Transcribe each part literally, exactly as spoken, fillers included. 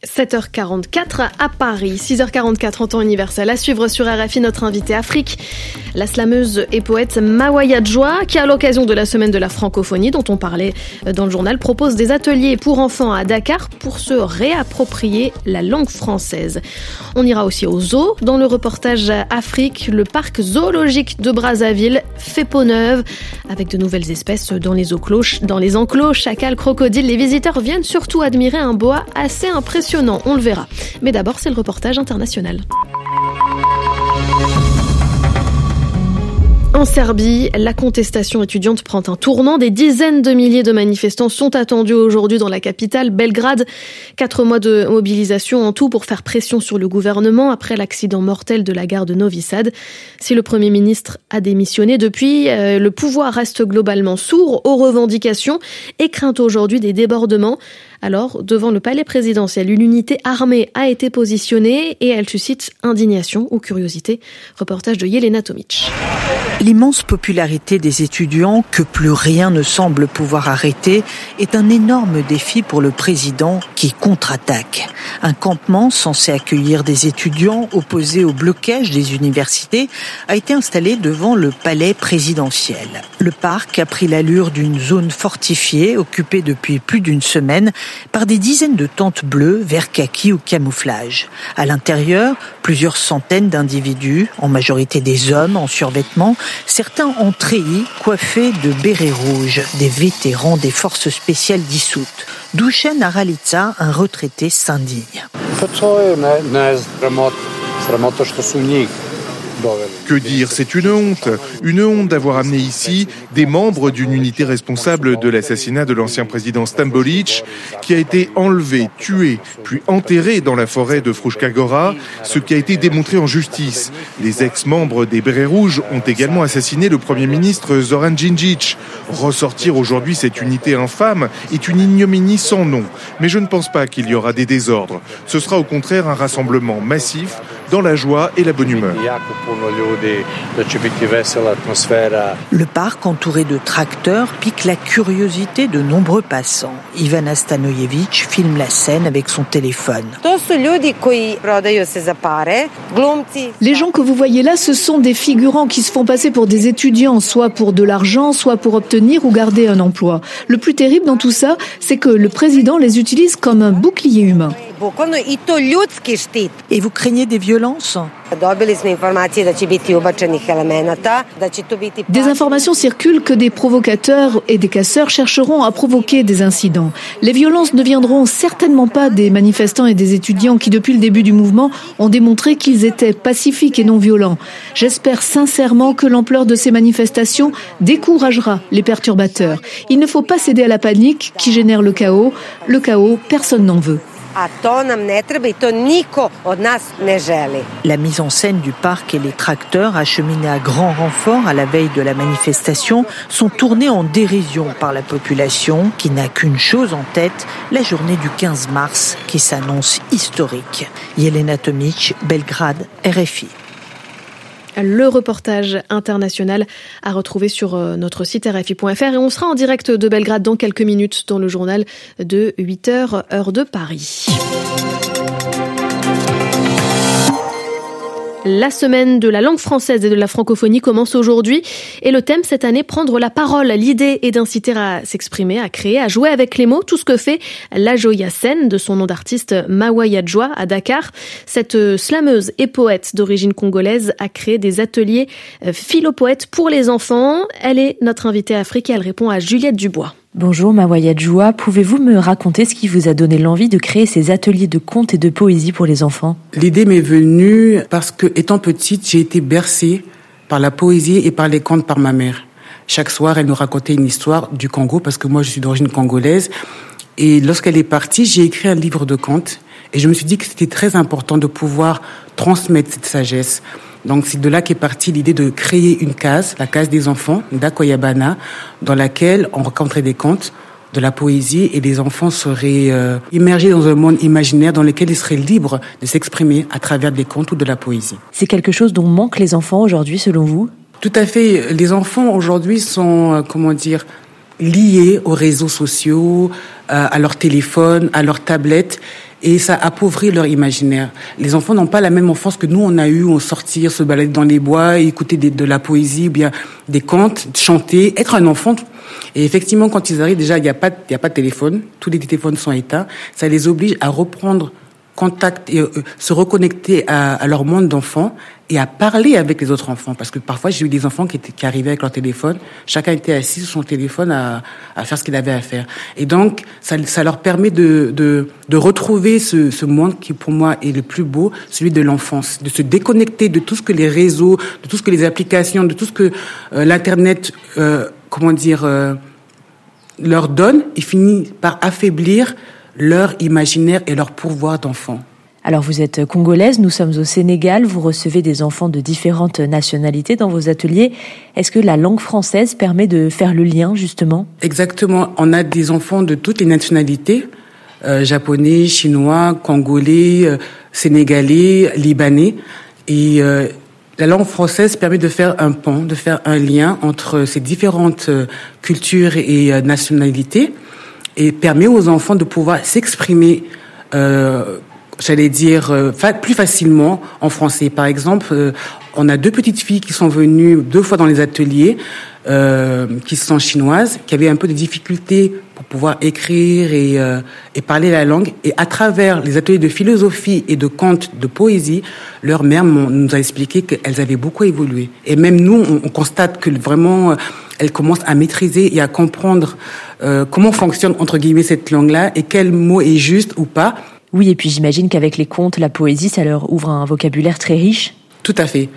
sept heures quarante-quatre à Paris, six heures quarante-quatre en temps universel. À suivre sur R F I notre invité Afrique, la slameuse et poète Mawaya Djoua, qui à l'occasion de la semaine de la francophonie dont on parlait dans le journal, propose des ateliers pour enfants à Dakar pour se réapproprier la langue française. On ira aussi au zoo. Dans le reportage Afrique, le parc zoologique de Brazzaville fait peau neuve avec de nouvelles espèces dans les enclos, dans les enclos, chacals, crocodiles. Les visiteurs viennent surtout admirer un boa assez impressionnant. On le verra. Mais d'abord, c'est le reportage international. En Serbie, la contestation étudiante prend un tournant. Des dizaines de milliers de manifestants sont attendus aujourd'hui dans la capitale, Belgrade. Quatre mois de mobilisation en tout pour faire pression sur le gouvernement après l'accident mortel de la gare de Novi Sad. Si le Premier ministre a démissionné depuis, euh, le pouvoir reste globalement sourd aux revendications et craint aujourd'hui des débordements. Alors, devant le palais présidentiel, une unité armée a été positionnée et elle suscite indignation ou curiosité. Reportage de Yelena Tomic. L'immense popularité des étudiants, que plus rien ne semble pouvoir arrêter, est un énorme défi pour le président qui contre-attaque. Un campement censé accueillir des étudiants opposés au blocage des universités a été installé devant le palais présidentiel. Le parc a pris l'allure d'une zone fortifiée occupée depuis plus d'une semaine par des dizaines de tentes bleues, vert kaki ou camouflage. À l'intérieur, plusieurs centaines d'individus, en majorité des hommes en survêtement, certains en treillis, coiffés de bérets rouges, des vétérans des forces spéciales dissoutes. Dušan Aralica, un retraité, s'indigne. Que dire, c'est une honte. Une honte d'avoir amené ici des membres d'une unité responsable de l'assassinat de l'ancien président Stambolić, qui a été enlevé, tué, puis enterré dans la forêt de Fruška Gora, ce qui a été démontré en justice. Les ex-membres des Bérets Rouges ont également assassiné le Premier ministre Zoran Đinđić. Ressortir aujourd'hui cette unité infâme est une ignominie sans nom. Mais je ne pense pas qu'il y aura des désordres. Ce sera au contraire un rassemblement massif dans la joie et la bonne humeur. Le parc, entouré de tracteurs, pique la curiosité de nombreux passants. Ivana Stanojević filme la scène avec son téléphone. Les gens que vous voyez là, ce sont des figurants qui se font passer pour des étudiants, soit pour de l'argent, soit pour obtenir ou garder un emploi. Le plus terrible dans tout ça, c'est que le président les utilise comme un bouclier humain. Et vous craignez des violences ? Des informations circulent que des provocateurs et des casseurs chercheront à provoquer des incidents. Les violences ne viendront certainement pas des manifestants et des étudiants qui, depuis le début du mouvement, ont démontré qu'ils étaient pacifiques et non violents. J'espère sincèrement que l'ampleur de ces manifestations découragera les perturbateurs. Il ne faut pas céder à la panique qui génère le chaos. Le chaos, personne n'en veut. La mise en scène du parc et les tracteurs, acheminés à grand renfort à la veille de la manifestation, sont tournés en dérision par la population qui n'a qu'une chose en tête, la journée du quinze mars qui s'annonce historique. Yelena Tomic, Belgrade, R F I. Le reportage international à retrouver sur notre site R F I point F R et on sera en direct de Belgrade dans quelques minutes dans le journal de huit heures, heure de Paris. La semaine de la langue française et de la francophonie commence aujourd'hui et le thème cette année, prendre la parole. L'idée est d'inciter à s'exprimer, à créer, à jouer avec les mots, tout ce que fait la Joya Sen, de son nom d'artiste Mawaya Djoua à Dakar. Cette slameuse et poète d'origine congolaise a créé des ateliers philo-poètes pour les enfants. Elle est notre invitée Afrique et elle répond à Juliette Dubois. Bonjour Mawaya Djoua, pouvez-vous me raconter ce qui vous a donné l'envie de créer ces ateliers de contes et de poésie pour les enfants ? L'idée m'est venue parce que, étant petite, j'ai été bercée par la poésie et par les contes par ma mère. Chaque soir, elle nous racontait une histoire du Congo, parce que moi je suis d'origine congolaise. Et lorsqu'elle est partie, j'ai écrit un livre de contes. Et je me suis dit que c'était très important de pouvoir transmettre cette sagesse. Donc c'est de là qu'est partie l'idée de créer une case, la case des enfants, d'Akoyabana, dans laquelle on raconterait des contes, de la poésie, et les enfants seraient euh, immergés dans un monde imaginaire dans lequel ils seraient libres de s'exprimer à travers des contes ou de la poésie. C'est quelque chose dont manquent les enfants aujourd'hui, selon vous ? Tout à fait. Les enfants aujourd'hui sont, euh, comment dire, liés aux réseaux sociaux, euh, à leur téléphone, à leur tablette. Et ça appauvrit leur imaginaire. Les enfants n'ont pas la même enfance que nous, on a eu, on sortir, se balader dans les bois, écouter des, de la poésie, ou bien des contes, chanter, être un enfant. Et effectivement, quand ils arrivent, déjà, il n'y a pas, il y a pas de téléphone. Tous les téléphones sont éteints. Ça les oblige à reprendre contact et euh, se reconnecter à, à leur monde d'enfants et à parler avec les autres enfants. Parce que parfois, j'ai eu des enfants qui, étaient, qui arrivaient avec leur téléphone. Chacun était assis sur son téléphone à, à faire ce qu'il avait à faire. Et donc, ça, ça leur permet de, de, de retrouver ce, ce monde qui, pour moi, est le plus beau, celui de l'enfance. De se déconnecter de tout ce que les réseaux, de tout ce que les applications, de tout ce que euh, l'Internet, euh, comment dire, euh, leur donne et finit par affaiblir leur imaginaire et leur pouvoir d'enfant. Alors vous êtes congolaise, nous sommes au Sénégal, vous recevez des enfants de différentes nationalités dans vos ateliers. Est-ce que la langue française permet de faire le lien justement ? Exactement, on a des enfants de toutes les nationalités, euh, japonais, chinois, congolais, euh, sénégalais, libanais. Et euh, la langue française permet de faire un pont, de faire un lien entre ces différentes euh, cultures et euh, nationalités. Et permet aux enfants de pouvoir s'exprimer, euh, j'allais dire, euh, fa- plus facilement en français. Par exemple, euh, on a deux petites filles qui sont venues deux fois dans les ateliers, euh, qui sont chinoises, qui avaient un peu de difficultés pour pouvoir écrire et, euh, et parler la langue. Et à travers les ateliers de philosophie et de contes, de poésie, leur mère nous a expliqué qu'elles avaient beaucoup évolué. Et même nous, on, on constate que vraiment, euh, elles commencent à maîtriser et à comprendre euh, comment fonctionne, entre guillemets, cette langue-là et quel mot est juste ou pas. Oui, et puis j'imagine qu'avec les contes, la poésie, ça leur ouvre un vocabulaire très riche. Tout à fait.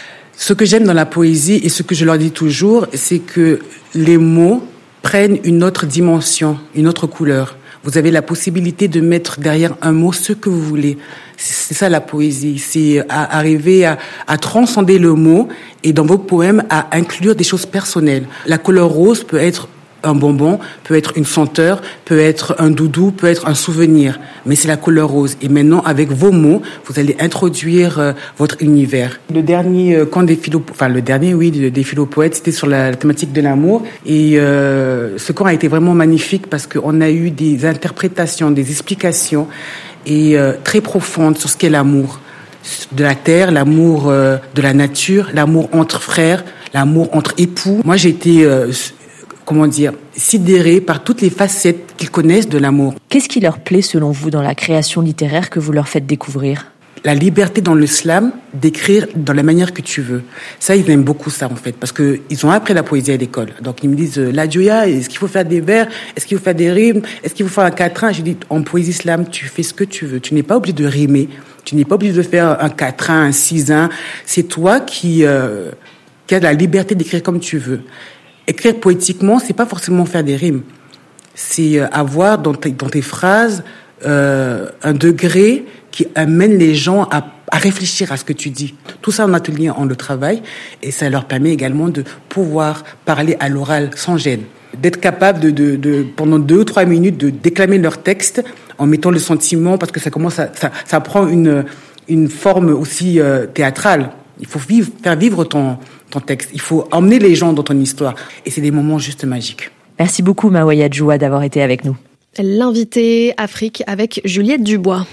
Ce que j'aime dans la poésie et ce que je leur dis toujours, c'est que les mots prennent une autre dimension, une autre couleur. Vous avez la possibilité de mettre derrière un mot ce que vous voulez. C'est ça la poésie, c'est à arriver à, à transcender le mot et dans vos poèmes à inclure des choses personnelles. La couleur rose peut être un bonbon, peut être une senteur, peut être un doudou, peut être un souvenir, mais c'est la couleur rose. Et maintenant, avec vos mots, vous allez introduire euh, votre univers. Le dernier euh, conte des philo, enfin le dernier, oui, des philo-poètes, c'était sur la, la thématique de l'amour. Et euh, ce conte a été vraiment magnifique parce qu'on a eu des interprétations, des explications et euh, très profondes sur ce qu'est l'amour de la terre, l'amour euh, de la nature, l'amour entre frères, l'amour entre époux. Moi, j'ai été euh, comment dire, sidérés par toutes les facettes qu'ils connaissent de l'amour. Qu'est-ce qui leur plaît selon vous dans la création littéraire que vous leur faites découvrir ? La liberté dans le slam d'écrire dans la manière que tu veux. Ça, ils aiment beaucoup ça en fait, parce que ils ont appris la poésie à l'école. Donc ils me disent, la Dioya, est-ce qu'il faut faire des vers ? Est-ce qu'il faut faire des rimes ? Est-ce qu'il faut faire un quatrain ? Je dis, en poésie slam, tu fais ce que tu veux. Tu n'es pas obligé de rimer. Tu n'es pas obligé de faire un quatrain, un six-un. C'est toi qui, euh, qui as la liberté d'écrire comme tu veux. Écrire poétiquement, c'est pas forcément faire des rimes. C'est avoir dans tes, dans tes phrases euh, un degré qui amène les gens à, à réfléchir à ce que tu dis. Tout ça en atelier, on le travaille et ça leur permet également de pouvoir parler à l'oral sans gêne. D'être capable de, de, de, pendant deux ou trois minutes, de déclamer leur texte en mettant le sentiment, parce que ça commence à, ça, ça prend une, une forme aussi euh, théâtrale. Il faut vivre, faire vivre ton, ton texte. Il faut emmener les gens dans ton histoire. Et c'est des moments juste magiques. Merci beaucoup, Mawaya Djoua, d'avoir été avec nous. L'invité Afrique avec Juliette Dubois.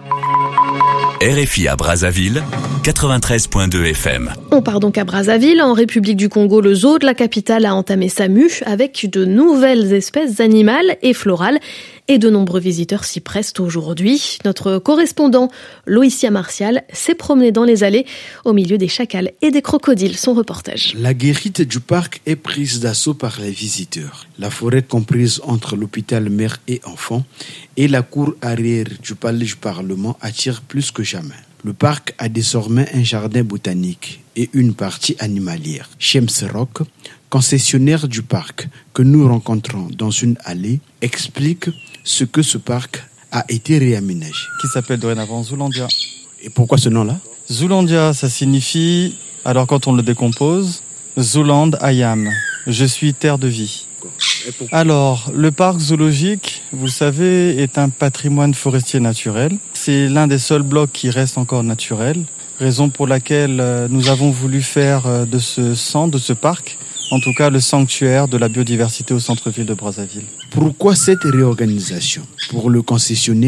R F I à Brazzaville, quatre-vingt-treize virgule deux F M. On part donc à Brazzaville, en République du Congo. Le zoo de la capitale a entamé sa mue avec de nouvelles espèces animales et florales. Et de nombreux visiteurs s'y prestent aujourd'hui. Notre correspondant, Loïcia Martial, s'est promené dans les allées au milieu des chacals et des crocodiles. Son reportage. La guérite du parc est prise d'assaut par les visiteurs. La forêt comprise entre l'hôpital mère et enfant et la cour arrière du palais du Parlement attire plus que jamais. Le parc a désormais un jardin botanique et une partie animalière. Shems Rock, concessionnaire du parc que nous rencontrons dans une allée, explique ce que ce parc a été réaménagé. Qui s'appelle dorénavant Zoulandia. Et pourquoi ce nom-là ? Zoulandia, ça signifie, alors quand on le décompose, Zouland Ayam, je suis terre de vie. Alors, le parc zoologique, vous le savez, est un patrimoine forestier naturel. C'est l'un des seuls blocs qui reste encore naturel, raison pour laquelle nous avons voulu faire de ce centre, de ce parc, en tout cas le sanctuaire de la biodiversité au centre-ville de Brazzaville. Pourquoi cette réorganisation ? Pour le concessionnaire,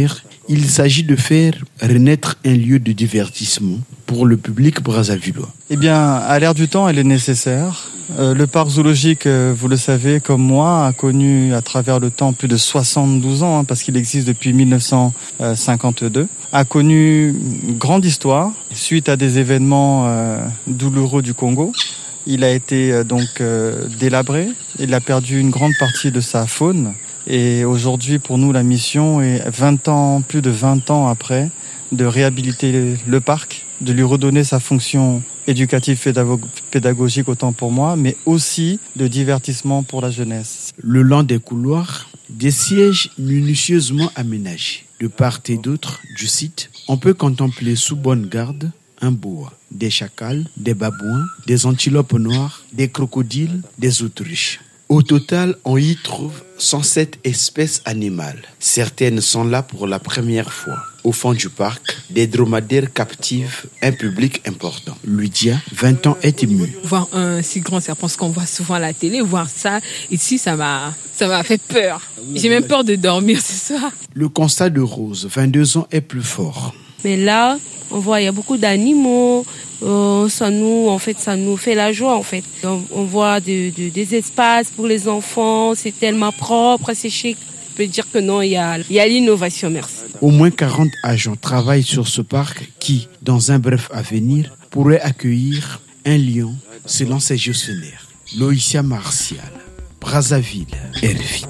Il s'agit de faire renaître un lieu de divertissement pour le public brazzavillois. Eh bien, à l'ère du temps, elle est nécessaire. Euh, le parc zoologique, euh, vous le savez comme moi, a connu à travers le temps plus de soixante-douze ans, hein, parce qu'il existe depuis mille neuf cent cinquante-deux, a connu une grande histoire suite à des événements euh, douloureux du Congo. Il a été euh, donc euh, délabré, il a perdu une grande partie de sa faune. Et aujourd'hui, pour nous, la mission est vingt ans, plus de vingt ans après, de réhabiliter le parc, de lui redonner sa fonction éducative, pédagogique autant pour moi, mais aussi de divertissement pour la jeunesse. Le long des couloirs, des sièges minutieusement aménagés, de part et d'autre du site, on peut contempler sous bonne garde un boa, des chacals, des babouins, des antilopes noires, des crocodiles, des autruches. Au total, on y trouve cent sept espèces animales. Certaines sont là pour la première fois. Au fond du parc, des dromadaires captivent un public important. Lydia, vingt ans, est émue. Voir un si grand serpent, ce qu'on voit souvent à la télé, voir ça ici, ça m'a, ça m'a fait peur. J'ai même peur de dormir ce soir. Le constat de Rose, vingt-deux ans, est plus fort. Mais là, on voit, il y a beaucoup d'animaux. Euh, ça nous, en fait, ça nous fait la joie, en fait. On, on voit de, de, des espaces pour les enfants. C'est tellement propre, c'est chic. Je peux dire que non, il y a, il y a l'innovation, merci. Au moins quarante agents travaillent sur ce parc qui, dans un bref avenir, pourrait accueillir un lion selon ses gestionnaires. Loïcia Martial, Brazzaville, R F I.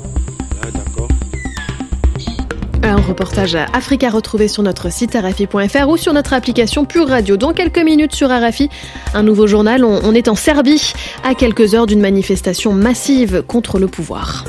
Un reportage à Afrique à retrouver sur notre site R F I point F R ou sur notre application Pure Radio. Dans quelques minutes sur R F I, un nouveau journal. On, on est en Serbie, à quelques heures d'une manifestation massive contre le pouvoir.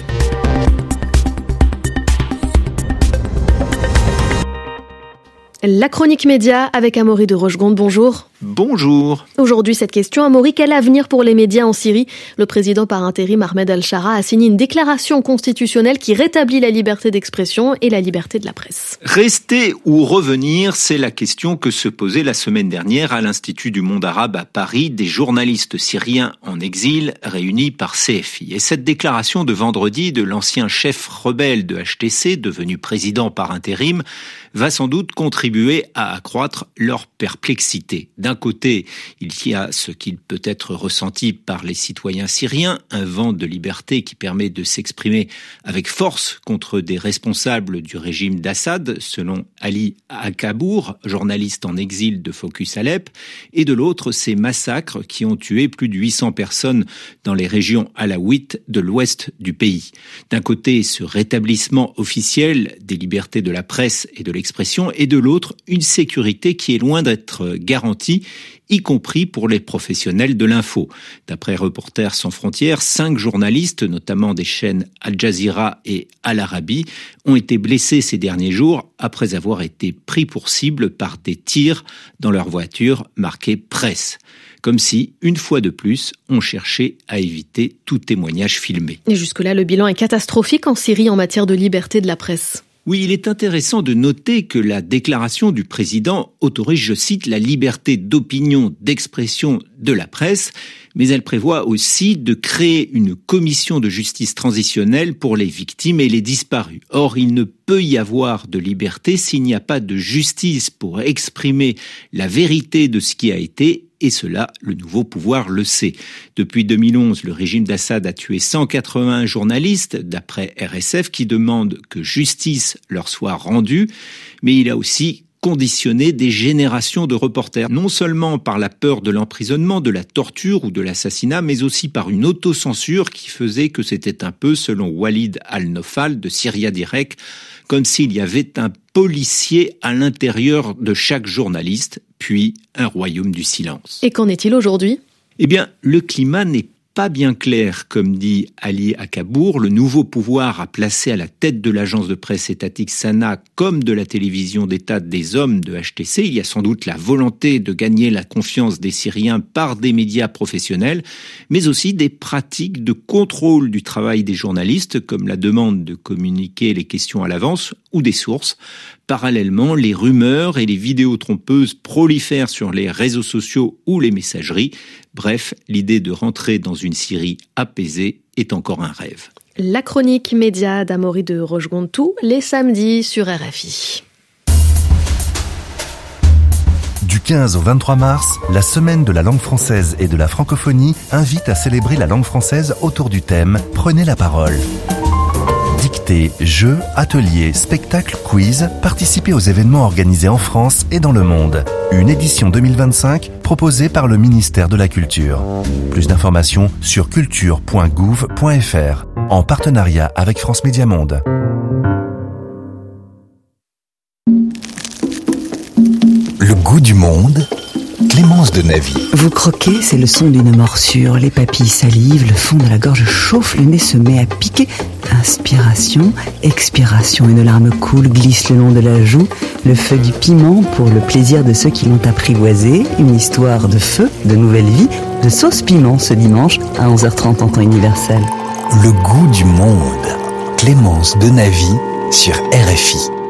La chronique média avec Amaury de Rochegonde. Bonjour. Bonjour. Aujourd'hui, cette question, Amaury, quel avenir pour les médias en Syrie ? Le président par intérim Ahmed Al-Shara a signé une déclaration constitutionnelle qui rétablit la liberté d'expression et la liberté de la presse. Rester ou revenir, c'est la question que se posait la semaine dernière à l'Institut du monde arabe à Paris des journalistes syriens en exil réunis par C F I. Et cette déclaration de vendredi de l'ancien chef rebelle de H T C, devenu président par intérim, va sans doute contribuer à accroître leur perplexité. D'un côté, il y a ce qui peut être ressenti par les citoyens syriens, un vent de liberté qui permet de s'exprimer avec force contre des responsables du régime d'Assad, selon Ali Akabour, journaliste en exil de Focus Alep, et de l'autre, ces massacres qui ont tué plus de huit cents personnes dans les régions alaouites de l'ouest du pays. D'un côté, ce rétablissement officiel des libertés de la presse et de l'expression, et de l'autre, une sécurité qui est loin d'être garantie, y compris pour les professionnels de l'info. D'après Reporters sans frontières, cinq journalistes, notamment des chaînes Al Jazeera et Al Arabi, ont été blessés ces derniers jours après avoir été pris pour cible par des tirs dans leur voiture marquée presse. Comme si, une fois de plus, on cherchait à éviter tout témoignage filmé. Et jusque-là, le bilan est catastrophique en Syrie en matière de liberté de la presse. Oui, il est intéressant de noter que la déclaration du président autorise, je cite, la liberté d'opinion, d'expression de la presse, mais elle prévoit aussi de créer une commission de justice transitionnelle pour les victimes et les disparus. Or, il ne peut y avoir de liberté s'il n'y a pas de justice pour exprimer la vérité de ce qui a été. Et cela, le nouveau pouvoir le sait. Depuis deux mille onze, le régime d'Assad a tué cent quatre-vingts journalistes, d'après R S F, qui demandent que justice leur soit rendue. Mais il a aussi conditionné des générations de reporters, non seulement par la peur de l'emprisonnement, de la torture ou de l'assassinat, mais aussi par une autocensure qui faisait que c'était un peu, selon Walid Al-Nofal de Syria Direct, comme s'il y avait un policier à l'intérieur de chaque journaliste, puis un royaume du silence. Et qu'en est-il aujourd'hui ? Eh bien, le climat n'est pas bien clair, comme dit Ali Akabour. Le nouveau pouvoir a placé à la tête de l'agence de presse étatique Sana comme de la télévision d'État des hommes de H T C. Il y a sans doute la volonté de gagner la confiance des Syriens par des médias professionnels, mais aussi des pratiques de contrôle du travail des journalistes, comme la demande de communiquer les questions à l'avance ou des sources. Parallèlement, les rumeurs et les vidéos trompeuses prolifèrent sur les réseaux sociaux ou les messageries. Bref, l'idée de rentrer dans une Syrie apaisée est encore un rêve. La chronique média d'Amaury de Rochegonde, tous les samedis sur R F I. Du quinze au vingt-trois mars, la Semaine de la langue française et de la francophonie invite à célébrer la langue française autour du thème « Prenez la parole ». Dictées, jeux, ateliers, spectacles, quiz, participez aux événements organisés en France et dans le monde. Une édition deux mille vingt-cinq proposée par le ministère de la Culture. Plus d'informations sur culture point gouv point f r en partenariat avec France Média Monde. Le goût du monde, Clémence de Navy. Vous croquez, c'est le son d'une morsure. Les papilles salivent, le fond de la gorge chauffe, le nez se met à piquer. Inspiration, expiration, une larme coule, glisse le long de la joue. Le feu du piment pour le plaisir de ceux qui l'ont apprivoisé. Une histoire de feu, de nouvelle vie, de sauce piment ce dimanche à onze heures trente en temps universel. Le goût du monde, Clémence de Navy sur R F I.